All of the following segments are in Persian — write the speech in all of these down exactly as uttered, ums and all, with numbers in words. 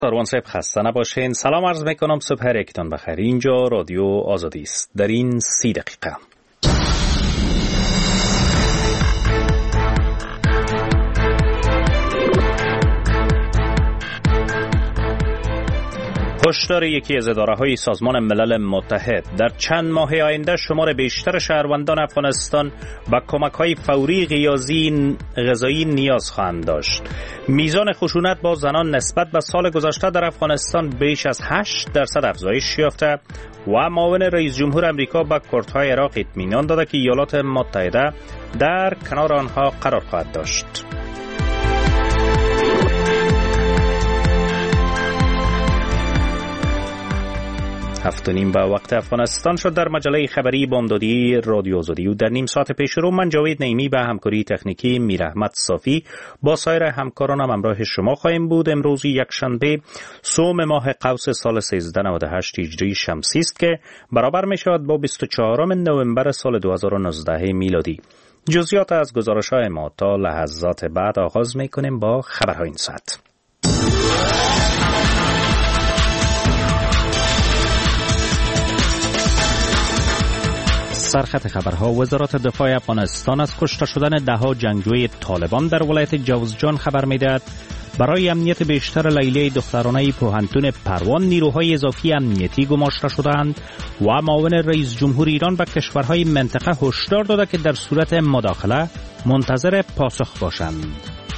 ساروان صاحب خسته نباشین. سلام عرض میکنم، صبح هر یکتان بخیر. اینجا رادیو آزادی است. در این سی دقیقه هشدار یکی از اداره‌های سازمان ملل متحد: در چند ماه آینده شمار بیشتر شهروندان افغانستان به کمک‌های فوری غذایی غذایی نیاز خواهند داشت. میزان خشونت با زنان نسبت به سال گذشته در افغانستان بیش از هشت درصد افزایش یافته و معاون رئیس جمهور امریکا به کردهای عراق اطمینان داده که ایالات متحده در کنار آنها قرار خواهد داشت. هفت و نیم به وقت افغانستان شد. در مجله خبری بامدادی رادیو آزادی و در نیم ساعت پیش رو من جاوید نعیمی به همکاری تکنیکی میر احمد صافی با سایر همکارانم همراه شما خواهیم بود. امروز یک شنبه سوم ماه قوس سال سیزده نود و هشت هجری شمسی است که برابر می شود با بیست و چهارم نوامبر سال دو هزار و نوزده میلادی. جزئیات از گزارش‌های ما تا لحظات بعد آغاز می کنیم با خبرهای این ساعت. سرخط خبرها: وزارت دفاع افغانستان از کشته شدن دهها جنگجوی طالبان در ولایت جوزجان خبر می‌دهد. برای امنیت بیشتر لیلیه دخترانه پوهنتون پروان نیروهای اضافی امنیتی گماشته شدند و معاون رئیس جمهور ایران به کشورهای منطقه هشدار داده که در صورت مداخله منتظر پاسخ باشند.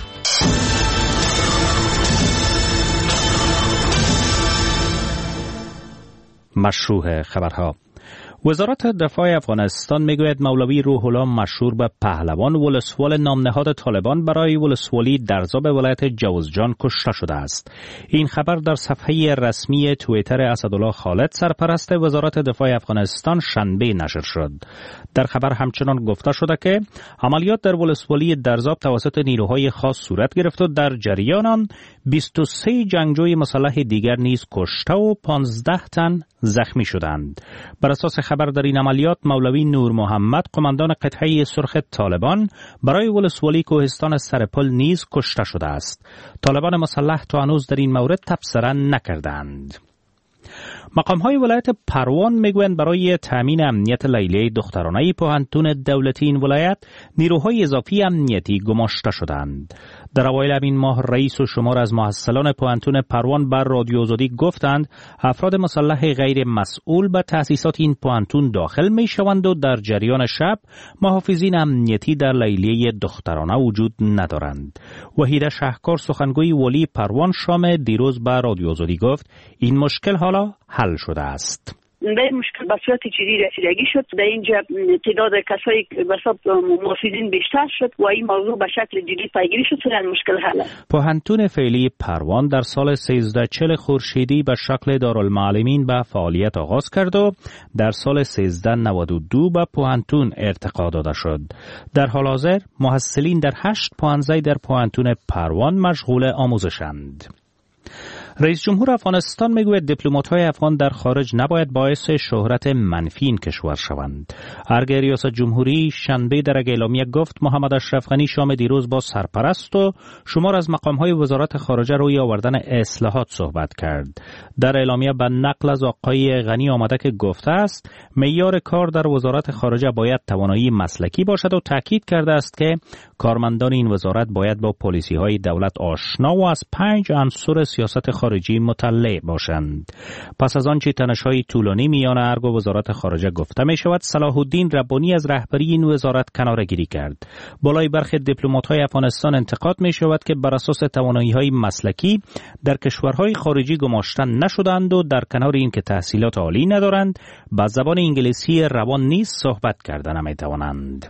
مشروع خبرها: وزارت دفاع افغانستان میگوید مولوی روح الله مشهور به پهلوان ولسوال نامنهاد طالبان برای ولسوالی درزا به ولایت جوزجان کشته شده است. این خبر در صفحه رسمی توییتر اسدالله خالد سرپرست وزارت دفاع افغانستان شنبه نشر شد. در خبر همچنان گفته شده که عملیات در ولسوالی درزا توسط نیروهای خاص صورت گرفت و در جریان آن بیست و سه جنگجوی مسلح دیگر نیز کشته و پانزده تن زخمی شدند. بر اساس خبر در این عملیات مولوی نور محمد قماندان قطعه سرخ طالبان برای ولسوالی کوهستان سرپل نیز کشته شده است. طالبان مسلح تا هنوز در این مورد تبصره نکردند. مقام‌های ولایت پروان میگویند برای تامین امنیت لیلیه دخترانه پوهنتون دولتی این ولایت نیروهای اضافی امنیتی گماشته شدند. در اوایل این ماه رئیس و شمار از محصلان پوهنتون پروان بر رادیو آزادی گفتند افراد مسلح غیر مسئول به تأسیسات این پوهنتون داخل می شوند و در جریان شب محافظین امنیتی در لیلیه دخترانه وجود ندارند. وحیده شهکار سخنگوی ولی پروان شام دیروز به رادیو آزادی گفت این مشکل حالا حل شده است. به این مشکل به صورت جدی رسیدگی شد. در اینجا تعداد کسایی که به حساب محافظین بیشتر شد و این موضوع به شکل جدی پیگیری شد تا مشکل حل است. پوهنتون فعلی پروان در سال سیزده چهل خورشیدی به شکل دارالمعلمین به فعالیت آغاز کرد و در سال سیزده نود و دو به پوهنتون ارتقا داده شد. در حال حاضر محصلین در هشت پوهنځای در پوهنتون پروان مشغول آموزشند. رئیس جمهور افغانستان میگوید دیپلمات‌های افغان در خارج نباید باعث شهرت منفی این کشور شوند. ارگه ریاست جمهوری شنبه در یک اعلامیه گفت محمد اشرف غنی شام دیروز با سرپرست و شمار از مقام‌های وزارت خارجه روی آوردن اصلاحات صحبت کرد. در اعلامیه به نقل از آقای غنی آمده که گفته است معیار کار در وزارت خارجه باید توانایی مسلکی باشد و تاکید کرده است که کارمندان این وزارت باید با پالیسی‌های دولت آشنا و از پنج عنصر سیاست خارجی مطلع باشند. پس از آنچه تنش‌های طولانی میان ارگ و وزارت خارجه گفته می شود صلاح الدین ربانی از رهبری این وزارت کناره‌گیری کرد. بالای برخی دیپلمات‌های افغانستان انتقاد می شود که بر اساس توانایی‌های مسلکی در کشورهای خارجی گماشته نشدند و در کنار اینکه تحصیلات عالی ندارند با زبان انگلیسی روان نیز صحبت کردن نمی‌توانند.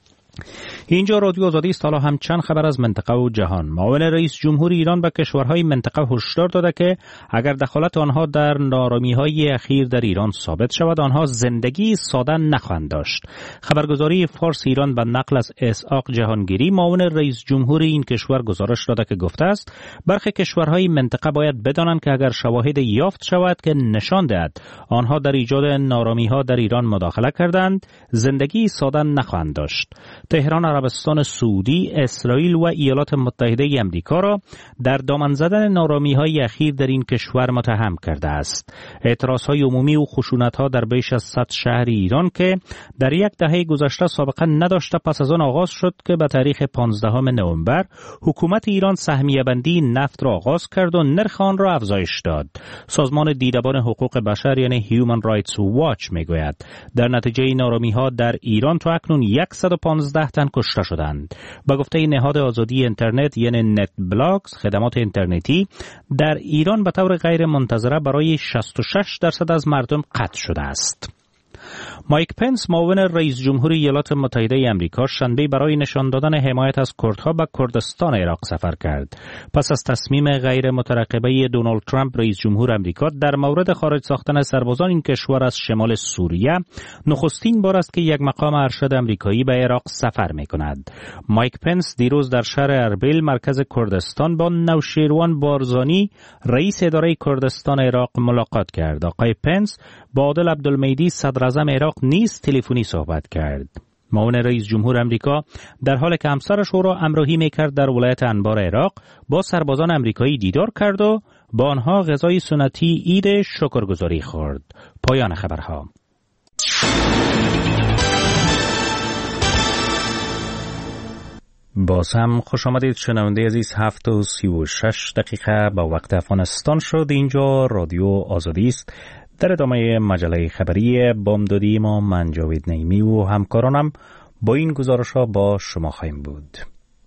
اینجا رادیو آزادی است. حالا هم چند خبر از منطقه و جهان. معاون رئیس جمهور ایران به کشورهای منطقه هشدار داده که اگر دخالت آنها در نارامی‌های اخیر در ایران ثابت شود آنها زندگی ساده نخواهند داشت. خبرگزاری فارس ایران به نقل از اسحاق جهانگیری معاون رئیس جمهور این کشور گزارش داده که گفته است برخی کشورهای منطقه باید بدانند که اگر شواهد یافت شود که نشان دهد آنها در ایجاد نارامی‌ها در ایران مداخله کردند زندگی ساده نخواهند داشت. تهران عربستان سعودی، اسرائیل و ایالات متحده امریکا را در دامن زدن نارامی‌های اخیر در این کشور متهم کرده است. اعتراضهای عمومی و خشونت‌ها در بیش از صد شهر ایران که در یک دهه گذشته سابقه نداشته پس از آن آغاز شد که به تاریخ پانزدهم نوامبر حکومت ایران سهمیه بندی نفت را آغاز کرد و نرخ آن را افزایش داد. سازمان دیدبان حقوق بشر یعنی Human Rights Watch میگوید در نتیجه نارامی‌ها در ایران تا اکنون صد و پانزده تن کشته شدند. به گفته نهاد آزادی اینترنت یعنی نت بلاکس، خدمات اینترنتی در ایران به طور غیر منتظره برای شصت و شش درصد از مردم قطع شده است. مایک پنس معاون رئیس جمهور ایالات متحده آمریکا شنبه برای نشان دادن حمایت از کردها به کردستان عراق سفر کرد. پس از تصمیم غیر مترقبه دونالد ترامپ رئیس جمهور آمریکا در مورد خارج ساختن سربازان این کشور از شمال سوریه، نخستین بار است که یک مقام ارشد آمریکایی به عراق سفر می‌کند. مایک پنس دیروز در شهر اربیل مرکز کردستان با نوشیروان بارزانی رئیس اداره کردستان عراق ملاقات کرد. آقای پنس با عادل عبدالمیدی صدر اعظم عراق نیز تلفنی صحبت کرد. معاون رئیس جمهور آمریکا در حالی که همسرش او را همراهی می‌کرد در ولایت انبار عراق با سربازان آمریکایی دیدار کرد و با آنها غذای سنتی عید شکرگزاری خورد. پایان خبرها. باز هم خوش آمدید شنونده عزیز. هفت و سی و شش دقیقه با وقت افغانستان شد. اینجا رادیو آزادی است. در ادامه مجله خبری بامدادی ما من جاوید نعیمی و همکارانم با این گزارش ها با شما خواهیم بود.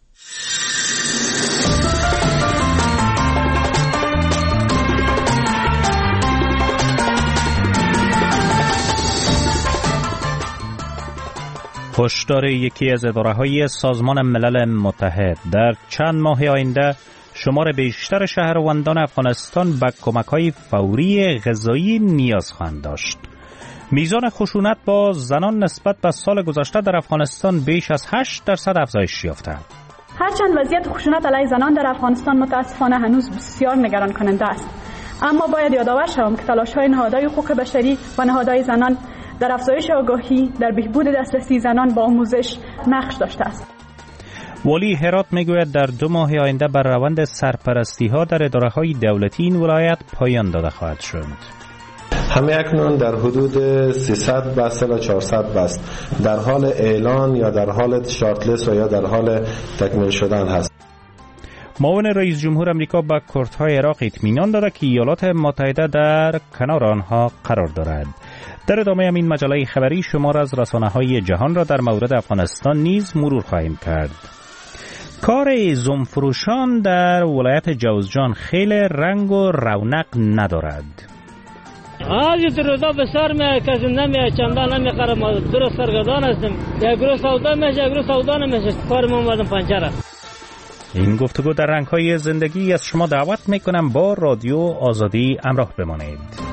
هشدار یکی از اداره‌های سازمان ملل متحد: در چند ماه آینده شمار بیشتر شهروندان افغانستان به کمک‌های فوری غذایی نیاز خواهند داشت. میزان خشونت با زنان نسبت به سال گذشته در افغانستان بیش از هشت درصد افزایش یافته. هرچند وضعیت خشونت علیه زنان در افغانستان متاسفانه هنوز بسیار نگران کننده است، اما باید یادآور شوم که تلاش‌های نهادهای حقوق بشری و نهادهای زنان در افزایش آگاهی در بهبود دسترسی زنان با آموزش نقش داشته است. ولی هرات میگوید در دو ماه آینده بر روند سرپرستی ها در اداره های دولتی این ولایت پایان داده خواهد شد. همه اکنون در حدود سیصد بس تا چهارصد بس در حال اعلان یا در حال شارتلیست و یا در حال تکمیل شدن هست. معاون رئیس جمهور آمریکا به کردهای عراق اطمینان داده که ایالات متحده در کنار آنها قرار دارد. در ادامه همین مجله خبری شمار از رسانه‌های جهان را در مورد افغانستان نیز مرور خواهیم کرد. کار زنفروشان در ولایت جوزجان خیلی رنگ و رونق ندارد. آجی تو روزا بسر می کسی نمی چندان نمی قرم درست سرگردان هستم. یک گروه سودا میشه یک گروه سودا نمیشه. کار ما اومدم پنجره. این گفتگو در رنگ‌های زندگی از شما دعوت میکنم با رادیو آزادی همراه بمانید.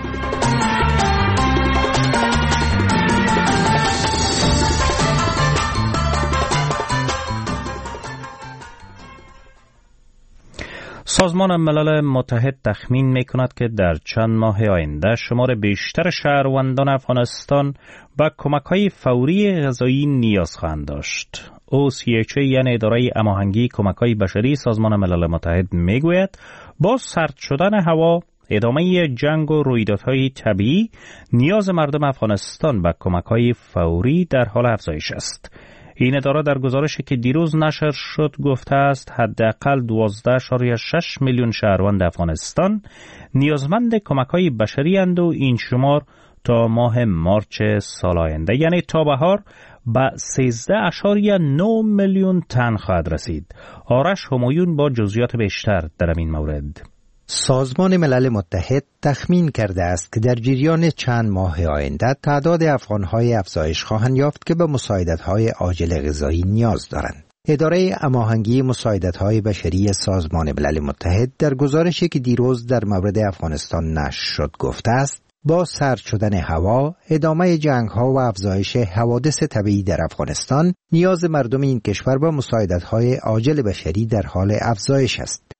سازمان ملل متحد تخمین می‌کند که در چند ماه آینده شمار بیشتر شهروندان افغانستان به کمک‌های فوری غذایی نیاز خواهند داشت. او سی اچ ای یعنی اداره هماهنگی کمک‌های بشری سازمان ملل متحد میگوید با سرد شدن هوا، ادامه جنگ و رویدادهای طبیعی، نیاز مردم افغانستان به کمک‌های فوری در حال افزایش است. این اداره در گزارشی که دیروز نشر شد گفته است حداقل دوازده اشاریه شش میلیون شهروند افغانستان نیازمند کمک‌های بشری اند و این شمار تا ماه مارچ سال آینده یعنی تا بهار به سیزده اشاریه نه میلیون تن خواهد رسید. آرش همایون با جزئیات بیشتر در این مورد. سازمان ملل متحد تخمین کرده است که در جریان چند ماه آینده تعداد افغان‌های افزایش خواهند یافت که به مساعدت‌های عاجل غذایی نیاز دارند. اداره هماهنگی مساعدت‌های بشری سازمان ملل متحد در گزارشی که دیروز در مورد افغانستان نشر شد گفته است با سرد شدن هوا، ادامه جنگ‌ها و افزایش حوادث طبیعی در افغانستان، نیاز مردم این کشور به مساعدت‌های عاجل بشری در حال افزایش است.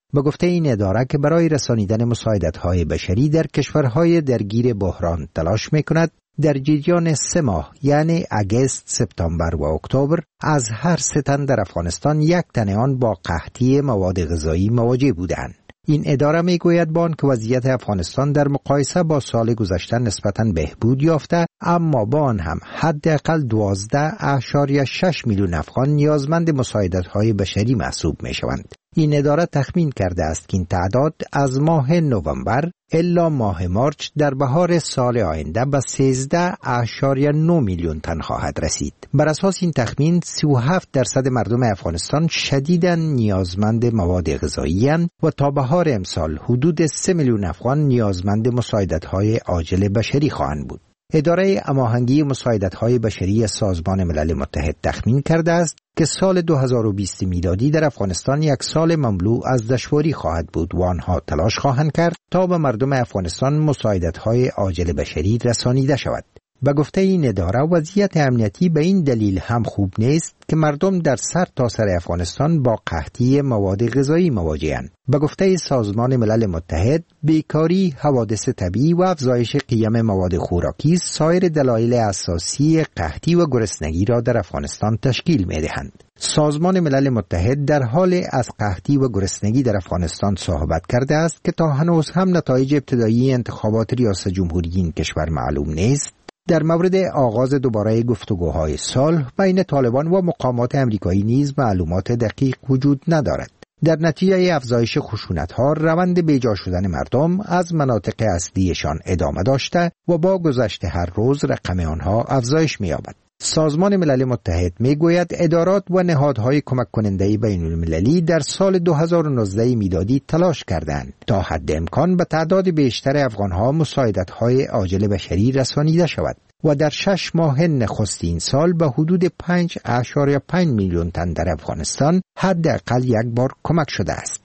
به گفته این اداره که برای رسانیدن مساعدت‌های بشری در کشورهای درگیر بحران تلاش می‌کند، در جریان سه ماه یعنی اگست، سپتامبر و اکتبر از هر سه تن در افغانستان یک تن آن با قحطی مواد غذایی مواجه بودند. این اداره میگوید با آنکه وضعیت افغانستان در مقایسه با سال گذشته نسبتاً بهبود یافته، اما با آن هم حداقل دوازده اشاریه شش میلیون افغان نیازمند مساعدت‌های بشری محسوب میشوند. این اداره تخمین کرده است که این تعداد از ماه نوامبر الا ماه مارچ در بهار سال آینده به سیزده اشاریه نه میلیون تن خواهد رسید. بر اساس این تخمین سی و هفت درصد مردم افغانستان شدیداً نیازمند مواد غذایی اند و تا بهار امسال حدود سه میلیون افغان نیازمند مساعدت‌های عاجل بشری خواهند بود. اداره هماهنگی مساعدت‌های بشری سازمان ملل متحد تخمین کرده است که سال دو هزار و بیست میلادی در افغانستان یک سال مملو از دشواری خواهد بود و آنها تلاش خواهند کرد تا به مردم افغانستان مساعدت‌های عاجل بشری رسانیده شود. به گفته این اداره وضعیت امنیتی به این دلیل هم خوب نیست که مردم در سر تا سر افغانستان با قحطی مواد غذایی مواجه‌اند. به گفته سازمان ملل متحد بیکاری، حوادث طبیعی و افزایش قیمت مواد خوراکی سایر دلایل اساسی قحطی و گرسنگی را در افغانستان تشکیل می‌دهند. سازمان ملل متحد در حال از قحطی و گرسنگی در افغانستان صحبت کرده است که تا هنوز هم نتایج ابتدایی انتخابات ریاست جمهوری این کشور معلوم نیست. در مورد آغاز دوباره گفتگوهای صلح بین طالبان و مقامات امریکایی نیز معلومات دقیق وجود ندارد. در نتیجه افزایش خشونت‌ها روند بیجا شدن مردم از مناطق اصلیشان ادامه داشته و با گذشت هر روز رقم آنها افزایش می‌یابد. سازمان ملل متحد میگوید ادارات و نهادهای کمک کننده بین المللی در سال دو هزار و نوزده میلادی تلاش کردند تا حد امکان به تعداد بیشتر افغانها مساعدت‌های عاجل بشری رسانیده شود و در شش ماه نخست این سال به حدود پنج اشاریه پنج میلیون تن در افغانستان حداقل یک بار کمک شده است.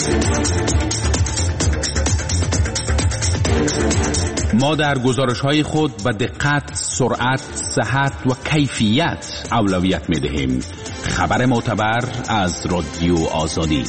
ما در گزارش‌های خود به دقت، سرعت، صحت و کیفیت اولویت می‌دهیم. خبر معتبر از رادیو آزادی.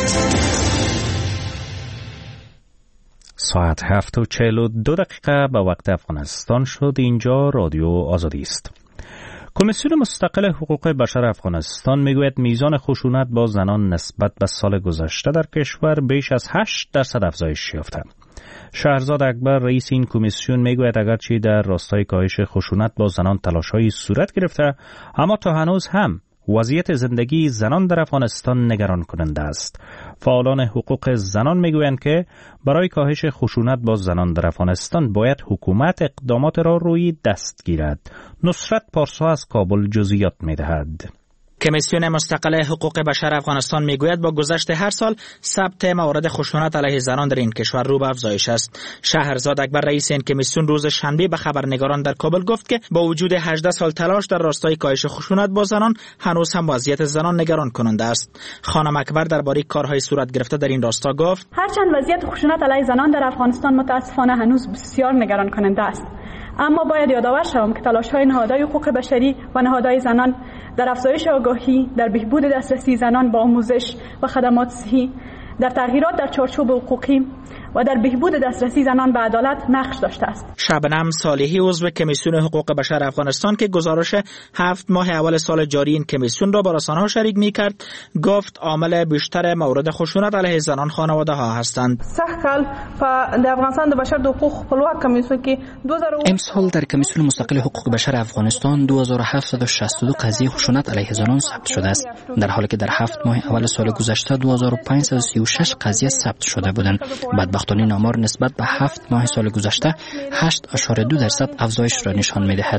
ساعت هفت و چهل و دو دقیقه به وقت افغانستان شد. اینجا رادیو آزادی است. کمیسیون مستقل حقوق بشر افغانستان میگوید میزان خشونت با زنان نسبت به سال گذشته در کشور بیش از هشت درصد افزایش یافته. شهرزاد اکبر رئیس این کمیسیون میگوید اگرچه در راستای کاهش خشونت با زنان تلاش‌هایی صورت گرفته، اما تا هنوز هم وضعیت زندگی زنان در افغانستان نگران کننده است. فعالان حقوق زنان میگویند که برای کاهش خشونت با زنان در افغانستان باید حکومت اقدامات را روی دست گیرد. نصرت پارسا از کابل جزئیات میدهد. کمیسیون مستقل حقوق بشر افغانستان میگوید با گذشت هر سال ثبت موارد خشونت علیه زنان در این کشور رو به افزایش است. شهرزاد اکبر رئیس این کمیسیون روز شنبه به خبرنگاران در کابل گفت که با وجود هجده سال تلاش در راستای کاهش خشونت با زنان هنوز هم وضعیت زنان نگران کننده است. خانم اکبر درباره کارهای صورت گرفته در این راستا گفت: هرچند وضعیت خشونت علیه زنان در افغانستان متاسفانه هنوز بسیار نگران کننده است، اما باید یادآور شوم که تلاش‌های نهادهای حقوق بشری و نهادهای زنان در افزایش آگاهی، در بهبود دسترسی زنان با آموزش و خدمات صحی، در تغییرات در چارچوب حقوقی و در بهبود دسترسی زنان به عدالت نقش داشته است. شبنم صالحی عضو کمیسیون حقوق بشر افغانستان که گزارش هفت ماه اول سال جاری این کمیسیون را با رسانه‌ها شریک می‌کرد، گفت عامل بیشتر موارد خشونت علیه زنان خانواده‌ها هستند. امسال در کمیسیون مستقل حقوق بشر افغانستان دو هزار و هفتصد و شصت و دو قضیه خشونت علیه زنان ثبت شده است، در حالی که در هفت ماه اول سال گذشته دو هزار و پانصد و سی و شش قضیه ثبت شده بودند. بدبختانه این آمار نسبت به هفت ماه سال گذشته هشت اشاره دو درصد افزایش را نشان می‌دهد.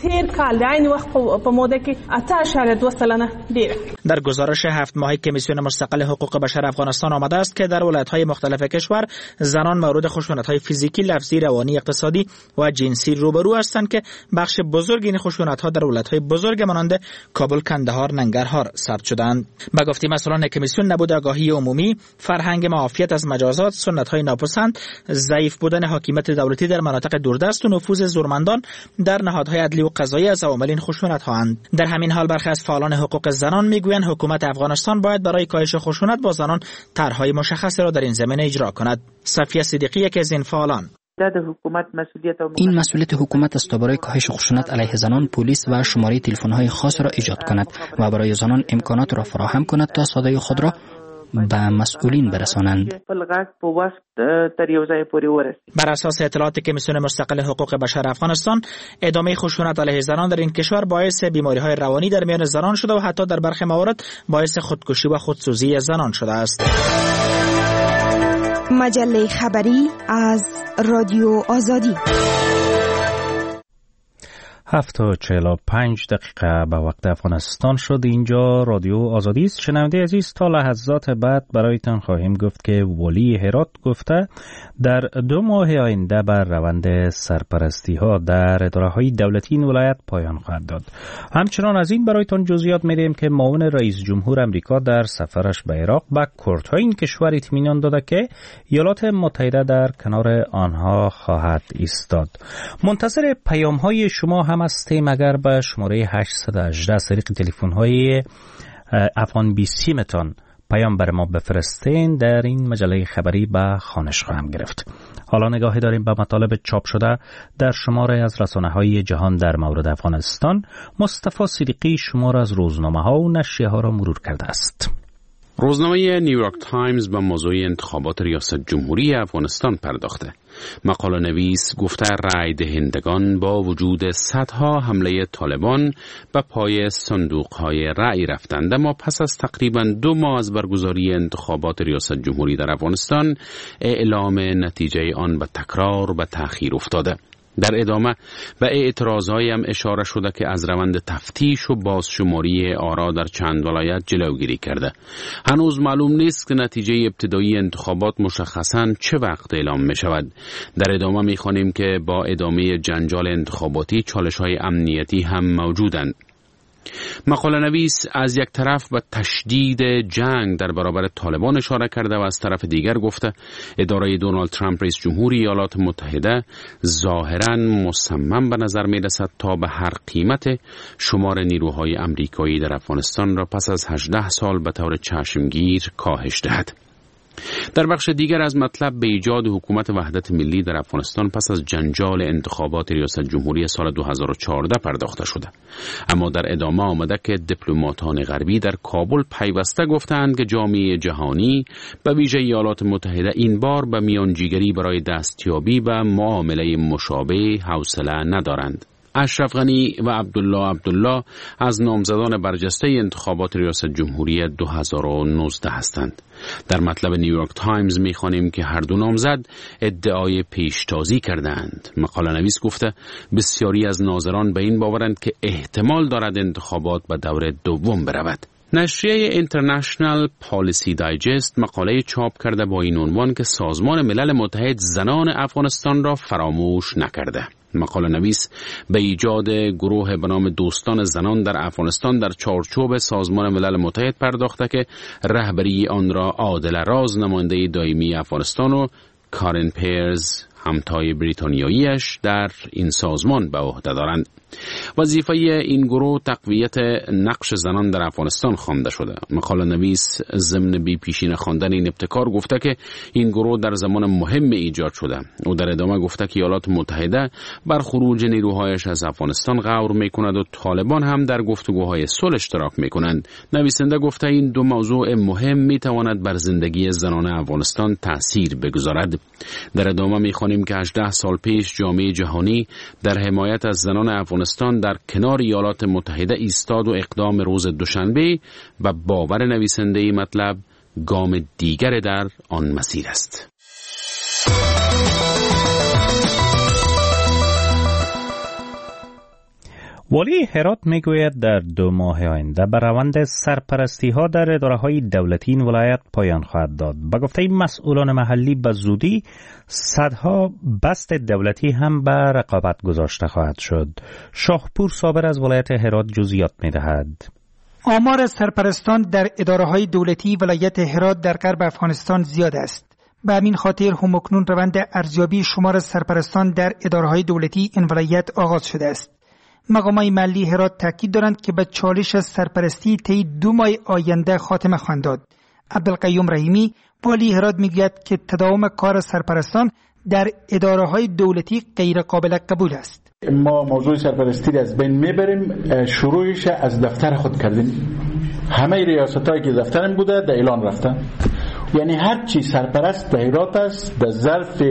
در گزارش هفت ماهه کمیسیون مستقل حقوق بشر افغانستان آمده است که در ولایت‌های مختلف کشور زنان مورد خشونت‌های فیزیکی، لفظی، روانی، اقتصادی و جنسی روبرو هستند که بخش بزرگ این خشونت‌ها در ولایت‌های بزرگ مانند کابل، کندهار، ننگرهار ثبت شدند. به گفته مسئولان کمیسیون، نبود آگاهی عمومی، فرهنگ معافیت از مجازات، سنت‌های ناپسند، ضعیف بودن حاکمیت دولتی در مناطق دوردست و نفوذ زورمندان در نهادهای عدلی و قضایی از عوامل این خشونت هاند. در همین حال برخی از فعالان حقوق زنان میگویند حکومت افغانستان باید برای کاهش خشونت با زنان طرح‌های مشخصی را در این زمینه اجرا کند. صفیه صدیقی یکی از این فعالان: این مسئولیت حکومت است تا برای کاهش خشونت علیه زنان پلیس و شماره تلفن‌های خاص را ایجاد کند و برای زنان امکانات را فراهم کند تا صدای خود را به مسئولین برسانند. بر اساس اطلاعات کمیسیون مستقل حقوق بشر افغانستان، ادامه خشونت علیه زنان در این کشور باعث بیماری‌های روانی در میان زنان شده و حتی در برخی موارد باعث خودکشی و خودسوزی زنان شده است. مجله خبری از رادیو آزادی. هفت و چهل و پنج دقیقه به وقت افغانستان شد. اینجا رادیو آزادی است. شنونده عزیز، تا لحظات بعد برایتان خواهیم گفت که ولی هرات گفته در دو ماه آینده بر روند سرپرستی ها در اداره های دولتی این ولایت پایان خواهد داد. همچنان از این برایتان جزئیات میدیم که معاون رئیس جمهور امریکا در سفرش به عراق به کردهای این کشور اطمینان داده که ایالات متحده در کنار آنها خواهد ایستاد. منتظر پیام های شما هم هستیم. اگر به شماره هشتصد و هجده از طریق تلفن های افغان بیسی متان پیام بر ما بفرستین، در این مجله خبری به خوانش خواهم گرفت. حالا نگاهی داریم به مطالب چاپ شده در شماره از رسانه های جهان در مورد افغانستان. مصطفی صدیقی شماره از روزنامه ها و نشریه ها را مرور کرده است. روزنامه نیویورک تایمز به موضوع انتخابات ریاست جمهوری افغانستان پرداخته. مقاله نویس گفته رای دهندگان با وجود صدها حمله طالبان به پای صندوق‌های رای رفتند، اما پس از تقریباً دو ماه از برگزاری انتخابات ریاست جمهوری در افغانستان اعلام نتیجه آن به تکرار و تأخیر افتاده. در ادامه به اعتراضهایی هم اشاره شده که از روند تفتیش و بازشماری آرا در چند ولایت جلوگیری کرده. هنوز معلوم نیست که نتیجه ابتدایی انتخابات مشخصاً چه وقت اعلام می شود. در ادامه می خوانیم که با ادامه جنجال انتخاباتی چالش‌های امنیتی هم موجودند. مقاله نویس از یک طرف به تشدید جنگ در برابر طالبان اشاره کرده و از طرف دیگر گفته اداره دونالد ترامپ رئیس جمهور ایالات متحده ظاهراً مصمم به نظر می رسد تا به هر قیمت شمار نیروهای امریکایی در افغانستان را پس از هجده سال به طور چشمگیر کاهش دهد. در بخش دیگر از مطلب به ایجاد حکومت وحدت ملی در افغانستان پس از جنجال انتخابات ریاست جمهوری سال دو هزار و چهارده پرداخته شده. اما در ادامه آمده که دیپلماتان غربی در کابل پیوسته گفتند که جامعه جهانی به ویژه ایالات متحده این بار به میانجیگری برای دستیابی به معامله مشابه حوصله ندارند. اشرف غنی و عبدالله عبدالله از نامزدان برجسته انتخابات ریاست جمهوری دو هزار و نوزده هستند. در مطلب نیویورک تایمز می‌خوانیم که هر دو نامزد ادعای پیشتازی کردند. مقاله نویس گفته بسیاری از ناظران به این باورند که احتمال دارد انتخابات به دور دوم برود. نشریه اینترنشنال پالیسی دایجست مقاله چاپ کرده با این عنوان که سازمان ملل متحد زنان افغانستان را فراموش نکرده. مقاله نویس به ایجاد گروه به نام دوستان زنان در افغانستان در چارچوب سازمان ملل متحد پرداخته که رهبری آن را عادل راز نماینده دائمی افغانستان و کارن پیرز همتای بریتانیاییش در این سازمان به عهده دارند. وظیفه این گروه تقویت نقش زنان در افغانستان خوانده شده. مقاله نویس ضمن بی پیشین خواندن این ابتکار گفته که این گروه در زمان مهم ایجاد شده. او در ادامه گفته که ایالات متحده بر خروج نیروهایش از افغانستان غور میکند و طالبان هم در گفتگوهای صلح اشتراک میکنند. نویسنده گفته این دو موضوع مهم میتواند بر زندگی زنان افغانستان تأثیر بگذارد. در ادامه میخوانیم که هجده سال پیش جامعه جهانی در حمایت از زنان افغانستان در کنار ایالات متحده ایستاد و اقدام روز دوشنبه و باور نویسنده ای مطلب گام دیگر در آن مسیر است. ولی هرات میگوید در دو ماه آینده به روند سرپرستی ها در اداره های دولتی این ولایت پایان خواهد داد. به گفته مسئولان محلی به زودی صدها بست دولتی هم به رقابت گذاشته خواهد شد. شاهپور صابر از ولایت هرات جزئیات میدهد. آمار سرپرستان در اداره های دولتی ولایت هرات در غرب افغانستان زیاد است. به همین خاطر همکنون روند ارزیابی شمار سرپرستان در اداره‌های دولتی این ولایت آغاز شده است. مقامات محلی هرات تاکید دارند که به چالش سرپرستی طی دو ماه آینده خاتمه خواهند داد. عبدالقیوم رحیمی والی هرات میگوید که تداوم کار سرپرستان در اداره‌های دولتی غیر قابل قبول است. ما موضوع سرپرستی از بین میبریم، شروعش از دفتر خود کردیم. همه ریاستایی که دفترم بوده در اعلان رفتن، یعنی هر چی سرپرست در هرات است در ظرف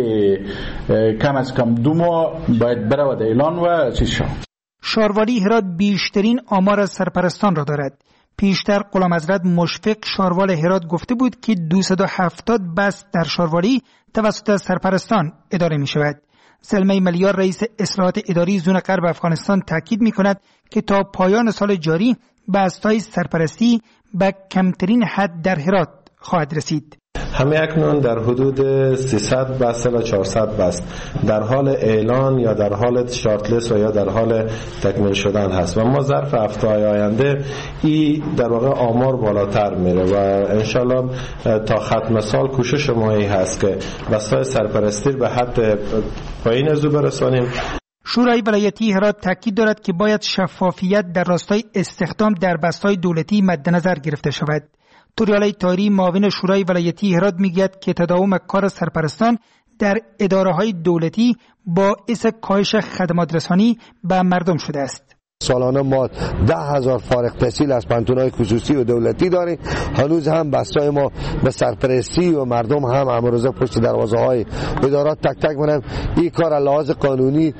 کم از کم دو ماه باید بره و در اعلان و چیز شد. شاروالی هرات بیشترین آمار از سرپرستان را دارد. پیشتر غلام حضرت مشفق شاروال هرات گفته بود که دویست و هفتاد بست در شاروالی توسط سرپرستان اداره می شود. سلمه ملیار رئیس اصلاحات اداری زون غرب افغانستان تاکید می کند که تا پایان سال جاری بست‌های سرپرستی به کمترین حد در هرات خواهد رسید. همه اکنون در حدود سیصد بست تا چهارصد بست در حال اعلان یا در حال شارتلیست و یا در حال تکمیل شدن هست و ما ظرف هفته‌های آینده این در واقع آمار بالاتر میره و انشالله تا ختم سال کوشش ما این هست که بستای سرپرستی به حد پایین ازو برسانیم. شورای ولایتی هرات تاکید دارد که باید شفافیت در راستای استخدام در بستای دولتی مد نظر گرفته شود. توریالی تاری معاون شورای ولایتی هرات میگوید که تداوم کار سرپرستان در اداره‌های دولتی باعث کاهش خدمات رسانی به مردم شده است. سالانه ما ده هزار فارغ التحصیل از پانتونای خصوصی و دولتی داریم. هنوز هم بستای ما به سرپرستی و مردم هم امروزه پشت دروازه های ادارات تک تک منن. این کار لحاظ قانونی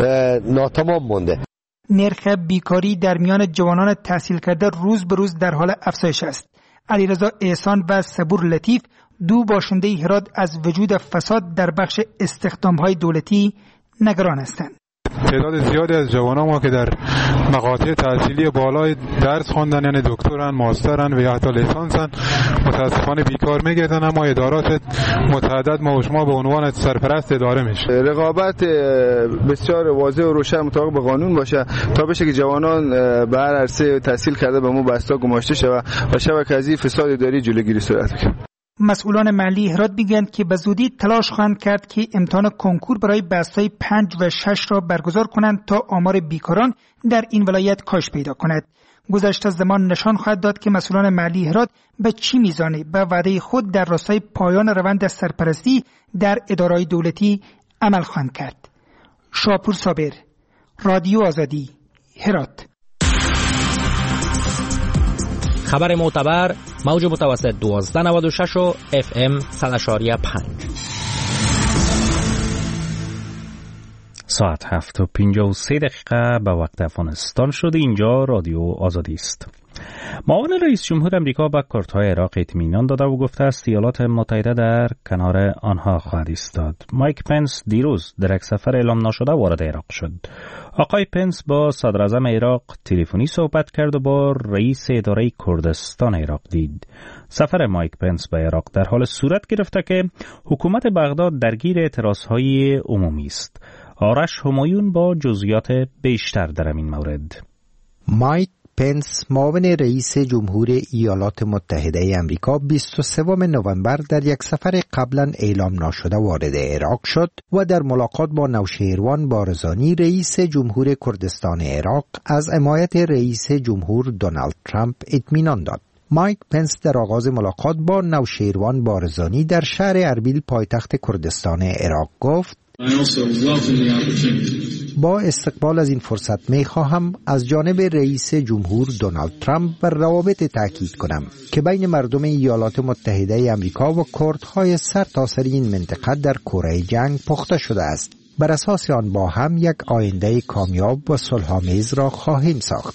ناتمام مونده. نرخ بیکاری در میان جوانان تحصیل کرده روز به روز در حال افزایش است. علیرضا احسان و صبور لطیف دو باشنده هرات از وجود فساد در بخش استخدام‌های دولتی نگران هستند. تعداد زیادی از جوانان ما که در مقاطع تحصیلی بالای درس خواندن، یعنی دکترن، ماسترن و یا حتی لیسانسن، متاسفانه بیکار میگردن، اما ادارات متعدد ما و شما به عنوان سرپرست اداره میشه. رقابت بسیار واضح و روشن مطابق به قانون باشه تا بشه که جوانان به هر عرصه تحصیل کرده به مو بستا گماشته شود و شبکه از فساد اداری جلوگیری صورت بگیرد. مسئولان محلی هرات میگویند که به زودی تلاش خواهند کرد که امتحان کنکور برای بستای پنج و شش را برگزار کنند تا آمار بیکاران در این ولایت کاهش پیدا کند. گذشته زمان نشان خواهد داد که مسئولان محلی هرات به چی میزانه به وعده خود در راستای پایان روند سرپرستی در اداره‌های دولتی عمل خواهند کرد. شاپور صابر، رادیو آزادی، هرات. خبر معتبر، موج متوسط دوازده نود و شش و اف ام صد و پنج. ساعت هفت و پنجاه و سه دقیقه به وقت افغانستان شده. اینجا رادیو آزادی است. معاون رئیس جمهور امریکا به کردهای عراق اطمینان داده و گفته است ایالات متحده در کنار آنها خواهد ایستاد. مایک پنس دیروز در یک سفر اعلام نشده وارد عراق شد. آقای پنس با صدر اعظم عراق تلفنی صحبت کرد و با رئیس اداره کردستان عراق دید. سفر مایک پنس به عراق در حال صورت گرفته که حکومت بغداد درگیر اعتراضهای عمومی است. آرش همایون با جزئیات بیشتر در این مورد. مایک پنس معاون رئیس جمهور ایالات متحده آمریکا بیست و سوم نوامبر در یک سفر قبلا اعلام نشده وارد عراق شد و در ملاقات با نوشیروان بارزانی رئیس جمهور کردستان عراق از حمایت رئیس جمهور دونالد ترامپ اطمینان داد. مایک پنس در آغاز ملاقات با نوشیروان بارزانی در شهر اربیل پایتخت کردستان عراق گفت: با استقبال از این فرصت می خواهم از جانب رئیس جمهور دونالد ترامپ بر روابط تاکید کنم که بین مردم ایالات متحده آمریکا و کردهای سرتاسر این منطقه در کره جنگ پخته شده است. بر اساس آن با هم یک آینده کامیاب و صلح‌آمیز را خواهیم ساخت.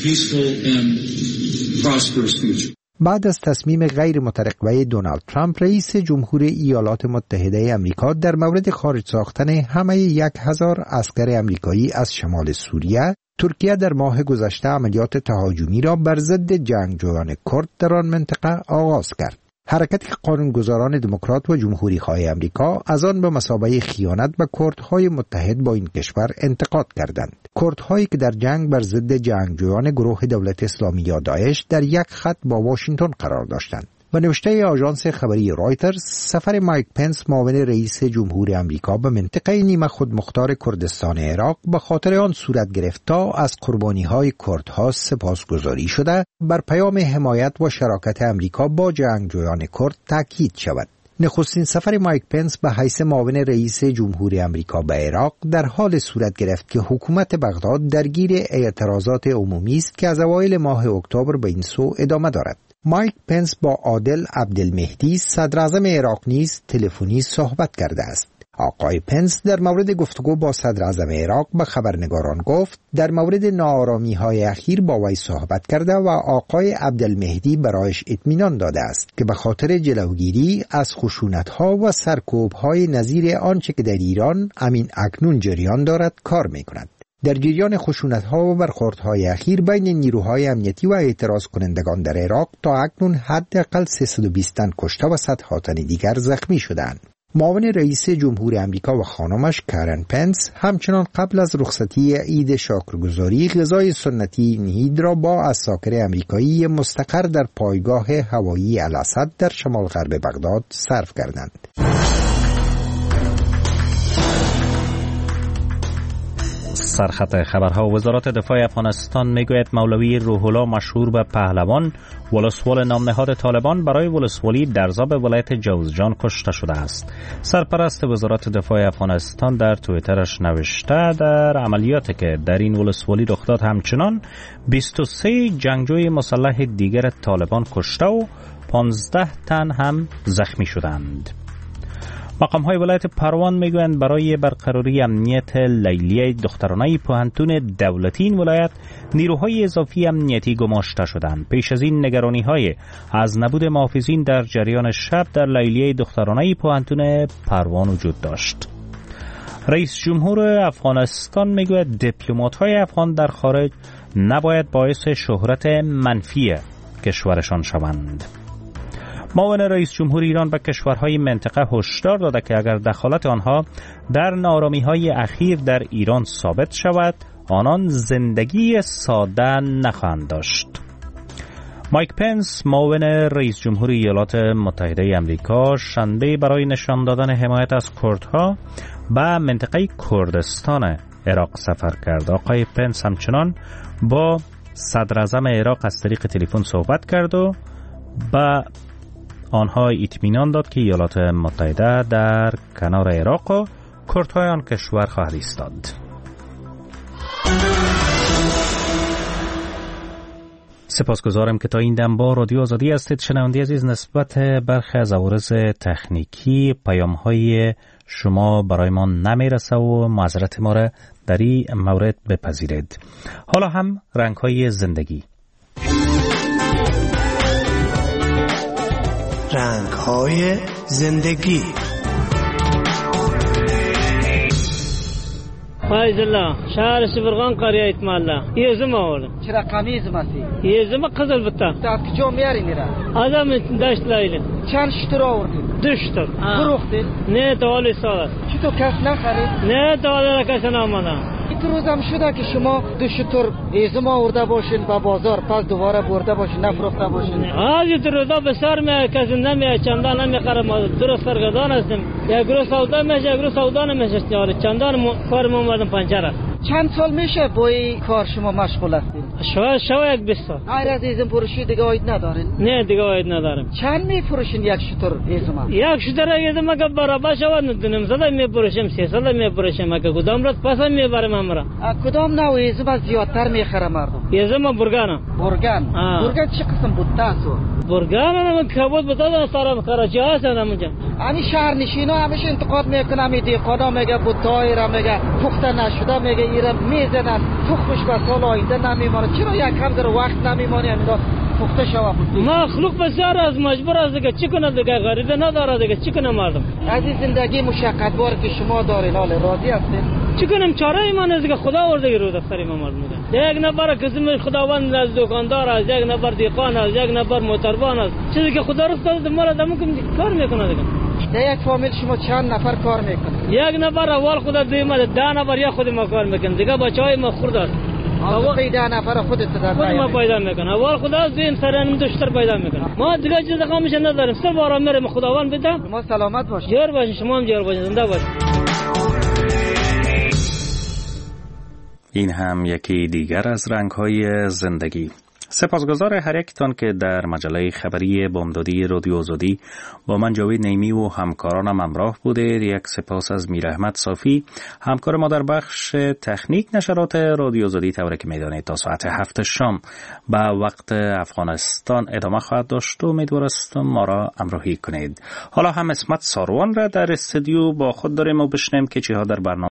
بعد از تصمیم غیر مترقبه دونالد ترامپ رئیس جمهور ایالات متحده آمریکا در مورد خارج ساختن همه یک هزار عسکر آمریکایی از شمال سوریه، ترکیه در ماه گذشته عملیات تهاجمی را بر ضد جنگجویان کرد در آن منطقه آغاز کرد. حرکتی که قانونگذاران دموکرات و جمهوری‌خواه آمریکا از آن به مثابه خیانت به کردهای متحد با این کشور انتقاد کردند. کردهایی که در جنگ بر ضد جنگجویان گروه دولت اسلامی یا داعش در یک خط با واشنگتن قرار داشتند. به نوشته آژانس خبری رایترز، سفر مایک پنس معاون رئیس جمهور آمریکا به منطقه نیمه خودمختار کردستان عراق به خاطر آن صورت گرفت تا از قربانی‌های کردها سپاسگزاری شده بر پیام حمایت و شراکت آمریکا با جنگجویان کرد تاکید شود. نخستین سفر مایک پنس به حیث معاون رئیس جمهور آمریکا به عراق در حال صورت گرفت که حکومت بغداد درگیر اعتراضات عمومی است که از اوایل ماه اکتبر به این سو ادامه دارد. مایک پنس با عادل عبدالمهدی صدر اعظم عراق نیز تلفنی صحبت کرده است. آقای پنس در مورد گفتگو با صدر اعظم عراق به خبرنگاران گفت در مورد ناآرامی‌های اخیر با وی صحبت کرده و آقای عبدالمهدی برایش اطمینان داده است که به خاطر جلوگیری از خشونت‌ها و سرکوب‌های نظیر آنچه که در ایران همین اکنون جریان دارد کار می‌کند. در جریان خشونت‌ها و برخوردهای اخیر بین نیروهای امنیتی و اعتراض کنندگان در عراق تا اکنون حداقل سیصد و بیست تن کشته و صدها تن دیگر زخمی شدند. معاون رئیس جمهور آمریکا و خانمش کارن پنس همچنان قبل از رخصتی عید شکرگزاری غذای سنتی نهید را با عساکر آمریکایی مستقر در پایگاه هوایی الاسد در شمال غرب بغداد صرف کردند. سرخط خبرها. وزارت دفاع افغانستان میگوید مولوی روح الله مشهور به پهلوان ولسوال نام نهاد طالبان برای ولسوالی در ضرب ولایت جوزجان کشته شده است. سرپرست وزارت دفاع افغانستان در توییترش نوشته در عملیاتی که در این ولسوالی رخ داد همچنان بیست و سه جنگجوی مسلح دیگر طالبان کشته و پانزده تن هم زخمی شدند. مقام‌های ولایت پروان میگویند برای برقراری امنیت لیلیه دخترانه پوهنتون دولتی این ولایت نیروهای اضافی امنیتی گماشته شدند. پیش از این نگرانی‌های از نبود محافظین در جریان شب در لیلیه دخترانه پوهنتون پروان وجود داشت. رئیس جمهور افغانستان میگوید دیپلمات‌های افغان در خارج نباید باعث شهرت منفی کشورشان شوند. معاون رئیس جمهور ایران به کشورهای منطقه هشدار داده که اگر دخالت آنها در ناآرامی‌های اخیر در ایران ثابت شود، آنان زندگی ساده نخواهند داشت. مایک پنس معاون رئیس جمهور ایالات متحده آمریکا شنبه برای نشان دادن حمایت از کردها به منطقه کردستان عراق سفر کرد. آقای پنس همچنان با صدر اعظم عراق از طریق تلفن صحبت کرد و با آنها اطمینان داد که ایالات متحده در کنار عراق و کردهای آن کشور خواهد ایستاد. سپاسگزارم که تا این دم با رادیو آزادی هستید. شنونده عزیز، نسبت برخی از عوارض تکنیکی پیام‌های شما برای ما نمیرسه و معذرت ما را در این مورد بپذیرید. حالا هم رنگ‌های زندگی. رنگ‌های زندگی. فایز الله شهر شبرغان قریه ایتمالله یه زما آوردم. چرا قمیز ماسی؟ یه زما قزل بتا. از کجا میاری میره؟ آدم داشت لایله. چند شتر آوردی؟ دو شتر. فروختی؟ نه توالی سال. چی تو کس نخرید؟ نه توالی کس نامانا. این روزم شده که شما دو شتر ایزما آورده باشین با بازار، پس دوباره برده باشین نفروخته باشین. آجی تو روزا بسیار میاد کسی نمیاد چندان نمیخره. درست سرگردان هستیم. یک روز سودا میشه یک روز سودا نمیشه. چندان کارم اومدم پنجره. چند سال میشه با این کار شما مشغول هستید؟ شما شما یک بیست سال. غیر از ایزم فروشی دیگه آید ندارین؟ نه دیگه آید ندارم. چند میفروشین یک شتر ایزم؟ یک شتر ایزم اگه برابر شود ندونم زده میفروشم سی سال میفروشم اگه کدام راست پس میبرم امرا. کدام نوع ایزم زیادتر میخره مردم؟ ایزم برگان. برگان. برگان چه قسم بود تاسو؟ برگان من کبود بتادن سارا کراچی هست همونجا. امی شهر نشینا همیشه انتقاد میکنم ایدی قدا میگه بوتای را میگه پخته نشده میگه ایران میزنن تخمش به سال آینده نمیمانه. چرا یک کم در وقت نمیمانه امیدا پخته شوه بود؟ مخلوق بسیار از مجبور است دیگه چی کنه دیگه غریزه نداره دیگه چی کنه مردم. از این زندگی مشقتبار که شما دارین حال راضی هستین؟ چی کنیم چاره ایمان است که خدا ورده رو دفتر ما مردم. یک نفر کسی خداوند از دکاندار است، یک نفر دیقان است، یک نفر موتربان است. چیزی که خدا رو داده مال آدمو که کار میکنه دیگه. در یک فامیل شما چند نفر کار میکنه؟ یک نفر اول خدا دیمه ده نفر یا خود ما کار میکنه دیگه. بچهای ما خورد است. اول ده نفر خودت در خود ما پیدا میکنه اول خدا زین سرانم دشتر پیدا میکنه ما دیگه چیز قامش نداریم سر بارا میرم خداوند بدم ما سلامت باش جور باش شما هم جور باش زنده باش. این هم یکی دیگر از رنگ‌های زندگی. سپاسگزار هر یکتان که در مجله خبری بامدادی رادیو آزادی با من جاوید نیمی و همکارانم همراه بودید. یک سپاس از میر احمد صافی همکار ما در بخش تکنیک نشرات رادیو آزادی. طوری که میدانید تا ساعت هفت شام به وقت افغانستان ادامه خواهد داشت و امیدوارستم ما را همراهی کنید. حالا هم اسمت ساروان را در استودیو با خود داریم و بشنیم که چی ها در برنامه